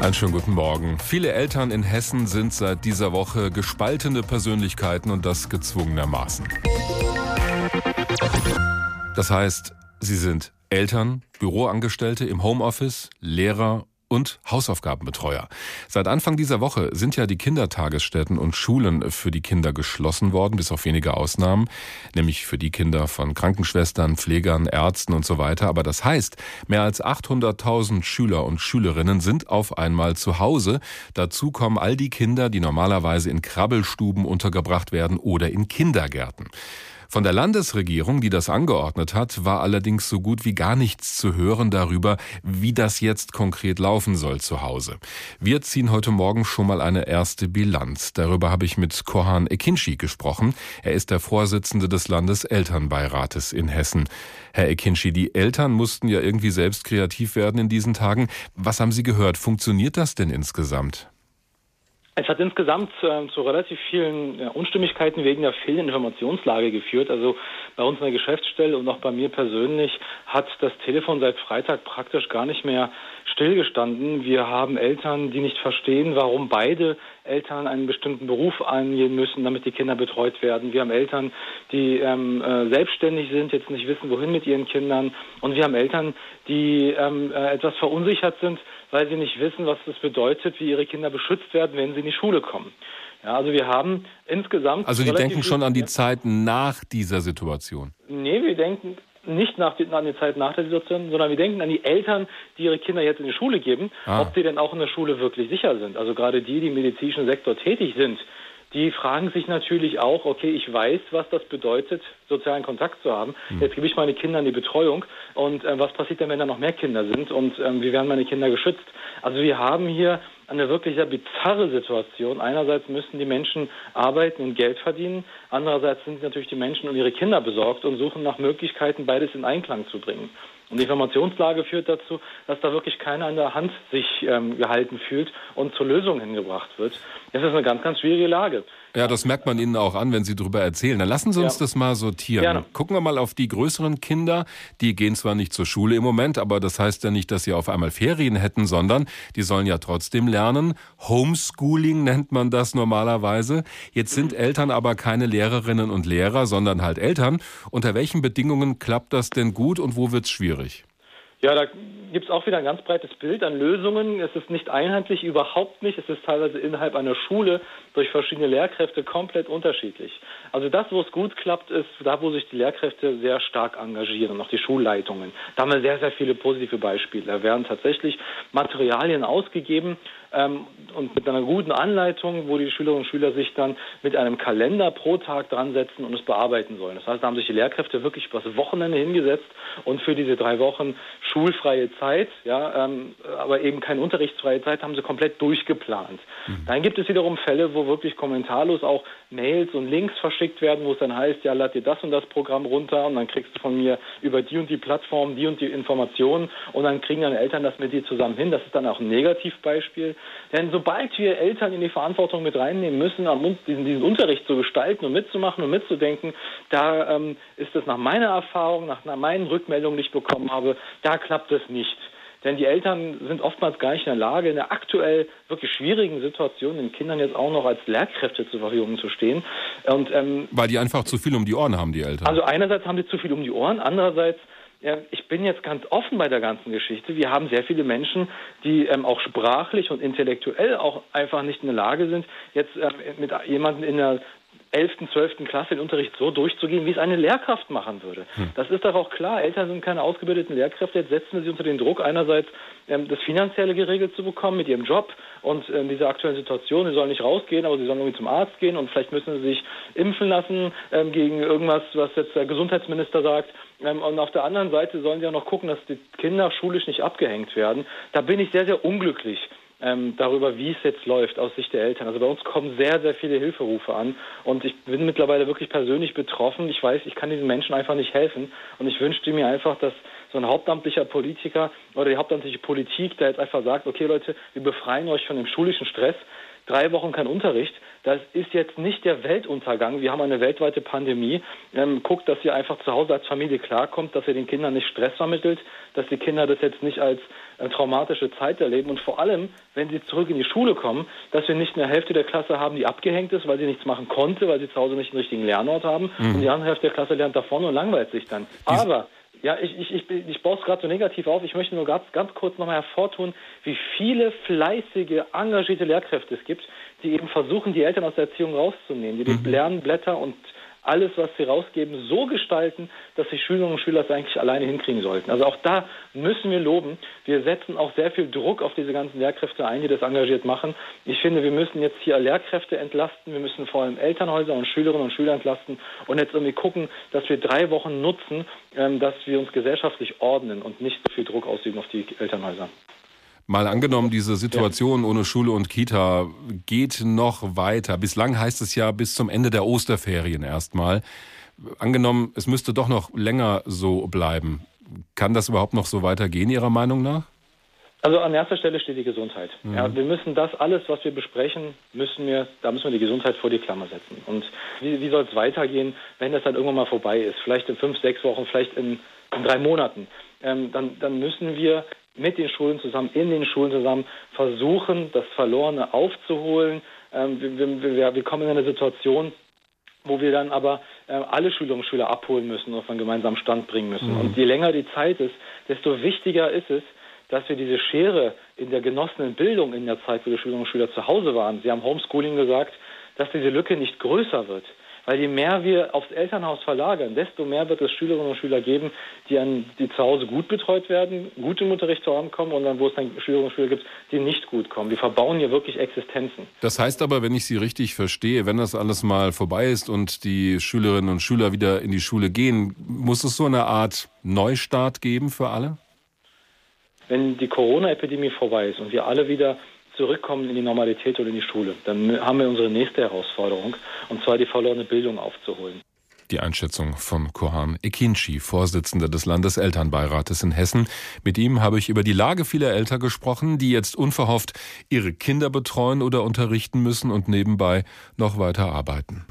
Einen schönen guten Morgen. Viele Eltern in Hessen sind seit dieser Woche gespaltene Persönlichkeiten und das gezwungenermaßen. Das heißt, sie sind Eltern, Büroangestellte im Homeoffice, Lehrer und Hausaufgabenbetreuer. Seit Anfang dieser Woche sind ja die Kindertagesstätten und Schulen für die Kinder geschlossen worden, bis auf wenige Ausnahmen, nämlich für die Kinder von Krankenschwestern, Pflegern, Ärzten und so weiter. Aber das heißt, mehr als 800.000 Schüler und Schülerinnen sind auf einmal zu Hause. Dazu kommen all die Kinder, die normalerweise in Krabbelstuben untergebracht werden oder in Kindergärten. Von der Landesregierung, die das angeordnet hat, war allerdings so gut wie gar nichts zu hören darüber, wie das jetzt konkret laufen soll zu Hause. Wir ziehen heute Morgen schon mal eine erste Bilanz. Darüber habe ich mit Korhan Ekinci gesprochen. Er ist der Vorsitzende des Landeselternbeirates in Hessen. Herr Ekinci, die Eltern mussten ja irgendwie selbst kreativ werden in diesen Tagen. Was haben Sie gehört? Funktioniert das denn insgesamt? Es hat insgesamt zu relativ vielen Unstimmigkeiten wegen der fehlenden Informationslage geführt. Also bei uns in der Geschäftsstelle und auch bei mir persönlich hat das Telefon seit Freitag praktisch gar nicht mehr stillgestanden. Wir haben Eltern, die nicht verstehen, warum beide Eltern einen bestimmten Beruf eingehen müssen, damit die Kinder betreut werden. Wir haben Eltern, die selbstständig sind, jetzt nicht wissen, wohin mit ihren Kindern. Und wir haben Eltern, die etwas verunsichert sind, weil sie nicht wissen, was das bedeutet, wie ihre Kinder beschützt werden, wenn sie in die Schule kommen. Ja, also wir haben insgesamt... Also die denken schon an die Zeit nach dieser Situation? Nee, wir denken nicht an die Zeit nach der Situation, sondern wir denken an die Eltern, die ihre Kinder jetzt in die Schule geben, ob sie denn auch in der Schule wirklich sicher sind. Also gerade die im medizinischen Sektor tätig sind, die fragen sich natürlich auch, okay, ich weiß, was das bedeutet, sozialen Kontakt zu haben. Jetzt gebe ich meine Kinder in die Betreuung und was passiert denn, wenn da noch mehr Kinder sind und wie werden meine Kinder geschützt? Also wir haben hier eine wirklich sehr bizarre Situation. Einerseits müssen die Menschen arbeiten und Geld verdienen, andererseits sind natürlich die Menschen um ihre Kinder besorgt und suchen nach Möglichkeiten, beides in Einklang zu bringen. Und die Informationslage führt dazu, dass da wirklich keiner an der Hand sich gehalten fühlt und zur Lösung hingebracht wird. Das ist eine ganz, ganz schwierige Lage. Ja, das merkt man Ihnen auch an, wenn Sie darüber erzählen. Dann lassen Sie uns das mal sortieren. Gerne. Gucken wir mal auf die größeren Kinder. Die gehen zwar nicht zur Schule im Moment, aber das heißt ja nicht, dass sie auf einmal Ferien hätten, sondern die sollen ja trotzdem lernen. Homeschooling nennt man das normalerweise. Jetzt sind Eltern aber keine Lehrerinnen und Lehrer, sondern halt Eltern. Unter welchen Bedingungen klappt das denn gut und wo wird's schwierig? Ja, da gibt es auch wieder ein ganz breites Bild an Lösungen. Es ist nicht einheitlich, überhaupt nicht. Es ist teilweise innerhalb einer Schule durch verschiedene Lehrkräfte komplett unterschiedlich. Also das, wo es gut klappt, ist da, wo sich die Lehrkräfte sehr stark engagieren, auch die Schulleitungen. Da haben wir sehr, sehr viele positive Beispiele. Da werden tatsächlich Materialien ausgegeben und mit einer guten Anleitung, wo die Schülerinnen und Schüler sich dann mit einem Kalender pro Tag dran setzen und es bearbeiten sollen. Das heißt, da haben sich die Lehrkräfte wirklich übers Wochenende hingesetzt und für diese 3 Wochen schulfreie Zeit, aber eben keine unterrichtsfreie Zeit, haben sie komplett durchgeplant. Dann gibt es wiederum Fälle, wo wirklich kommentarlos auch Mails und Links verschickt werden, wo es dann heißt, ja, lad dir das und das Programm runter und dann kriegst du von mir über die und die Plattform die und die Informationen und dann kriegen deine Eltern das mit dir zusammen hin. Das ist dann auch ein Negativbeispiel. Denn sobald wir Eltern in die Verantwortung mit reinnehmen müssen, diesen Unterricht zu gestalten und mitzumachen und mitzudenken, da ist es nach meiner Erfahrung, nach meinen Rückmeldungen, die ich bekommen habe, da klappt es nicht. Denn die Eltern sind oftmals gar nicht in der Lage, in der aktuell wirklich schwierigen Situation den Kindern jetzt auch noch als Lehrkräfte zur Verfügung zu stehen. Und, weil die einfach zu viel um die Ohren haben, die Eltern. Also einerseits haben sie zu viel um die Ohren, andererseits ich bin jetzt ganz offen bei der ganzen Geschichte. Wir haben sehr viele Menschen, die auch sprachlich und intellektuell auch einfach nicht in der Lage sind, jetzt mit jemandem in der 11., 12. Klasse den Unterricht so durchzugehen, wie es eine Lehrkraft machen würde. Das ist doch auch klar. Eltern sind keine ausgebildeten Lehrkräfte. Jetzt setzen wir sie unter den Druck, einerseits das Finanzielle geregelt zu bekommen mit ihrem Job und in dieser aktuellen Situation. Sie sollen nicht rausgehen, aber sie sollen irgendwie zum Arzt gehen und vielleicht müssen sie sich impfen lassen gegen irgendwas, was jetzt der Gesundheitsminister sagt. Und auf der anderen Seite sollen sie auch noch gucken, dass die Kinder schulisch nicht abgehängt werden. Da bin ich sehr, sehr unglücklich darüber, wie es jetzt läuft aus Sicht der Eltern. Also bei uns kommen sehr, sehr viele Hilferufe an und ich bin mittlerweile wirklich persönlich betroffen. Ich weiß, ich kann diesen Menschen einfach nicht helfen und ich wünschte mir einfach, dass so ein hauptamtlicher Politiker oder die hauptamtliche Politik, der jetzt einfach sagt, okay Leute, wir befreien euch von dem schulischen Stress, 3 Wochen kein Unterricht, das ist jetzt nicht der Weltuntergang. Wir haben eine weltweite Pandemie. Guckt, dass ihr einfach zu Hause als Familie klarkommt, dass ihr den Kindern nicht Stress vermittelt, dass die Kinder das jetzt nicht als traumatische Zeit erleben und vor allem, wenn sie zurück in die Schule kommen, dass wir nicht eine Hälfte der Klasse haben, die abgehängt ist, weil sie nichts machen konnte, weil sie zu Hause nicht einen richtigen Lernort haben und die andere Hälfte der Klasse lernt davon und langweilt sich dann. Aber ja, ich baue es gerade so negativ auf. Ich möchte nur ganz kurz nochmal hervortun, wie viele fleißige, engagierte Lehrkräfte es gibt, die eben versuchen, die Eltern aus der Erziehung rauszunehmen, die Lernblätter und alles, was sie rausgeben, so gestalten, dass die Schülerinnen und Schüler es eigentlich alleine hinkriegen sollten. Also auch da müssen wir loben. Wir setzen auch sehr viel Druck auf diese ganzen Lehrkräfte ein, die das engagiert machen. Ich finde, wir müssen jetzt hier Lehrkräfte entlasten. Wir müssen vor allem Elternhäuser und Schülerinnen und Schüler entlasten und jetzt irgendwie gucken, dass wir 3 Wochen nutzen, dass wir uns gesellschaftlich ordnen und nicht so viel Druck ausüben auf die Elternhäuser. Mal angenommen, diese Situation ohne Schule und Kita geht noch weiter. Bislang heißt es ja bis zum Ende der Osterferien erstmal. Angenommen, es müsste doch noch länger so bleiben. Kann das überhaupt noch so weitergehen, Ihrer Meinung nach? Also an erster Stelle steht die Gesundheit. Ja, wir müssen das alles, was wir besprechen, müssen wir die Gesundheit vor die Klammer setzen. Und wie soll es weitergehen, wenn das dann irgendwann mal vorbei ist? Vielleicht in 5, 6 Wochen, vielleicht in 3 Monaten. Dann müssen wir mit den Schulen zusammen, in den Schulen zusammen versuchen, das Verlorene aufzuholen. Wir kommen in eine Situation, wo wir dann aber alle Schülerinnen und Schüler abholen müssen und auf einen gemeinsamen Stand bringen müssen. Und je länger die Zeit ist, desto wichtiger ist es, dass wir diese Schere in der genossenen Bildung in der Zeit, wo die Schülerinnen und Schüler zu Hause waren, Sie haben Homeschooling gesagt, dass diese Lücke nicht größer wird. Weil je mehr wir aufs Elternhaus verlagern, desto mehr wird es Schülerinnen und Schüler geben, die zu Hause gut betreut werden, gut im Unterricht kommen und dann, wo es dann Schülerinnen und Schüler gibt, die nicht gut kommen. Wir verbauen hier wirklich Existenzen. Das heißt aber, wenn ich Sie richtig verstehe, wenn das alles mal vorbei ist und die Schülerinnen und Schüler wieder in die Schule gehen, muss es so eine Art Neustart geben für alle? Wenn die Corona-Epidemie vorbei ist und wir alle wieder zurückkommen in die Normalität oder in die Schule, dann haben wir unsere nächste Herausforderung, und zwar die verlorene Bildung aufzuholen. Die Einschätzung von Kohan Ekinci, Vorsitzender des Landeselternbeirates in Hessen. Mit ihm habe ich über die Lage vieler Eltern gesprochen, die jetzt unverhofft ihre Kinder betreuen oder unterrichten müssen und nebenbei noch weiter arbeiten.